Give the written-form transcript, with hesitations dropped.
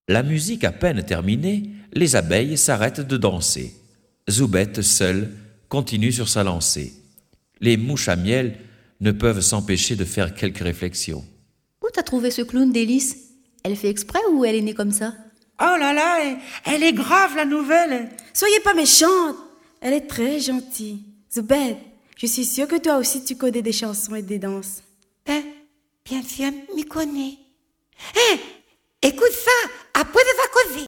La musique à peine terminée, les abeilles s'arrêtent de danser. Zoubette, seule, continue sur sa lancée. Les mouches à miel ne peuvent s'empêcher de faire quelques réflexions. Où t'as trouvé ce clown d'Hélice? Elle fait exprès ou elle est née comme ça? Oh là là, elle est grave la nouvelle. Soyez pas méchante. Elle est très gentille. Zoubette, je suis sûre que toi aussi tu connais des chansons et des danses. Bien sûr, m'y connais. Écoute ça, après de vacances.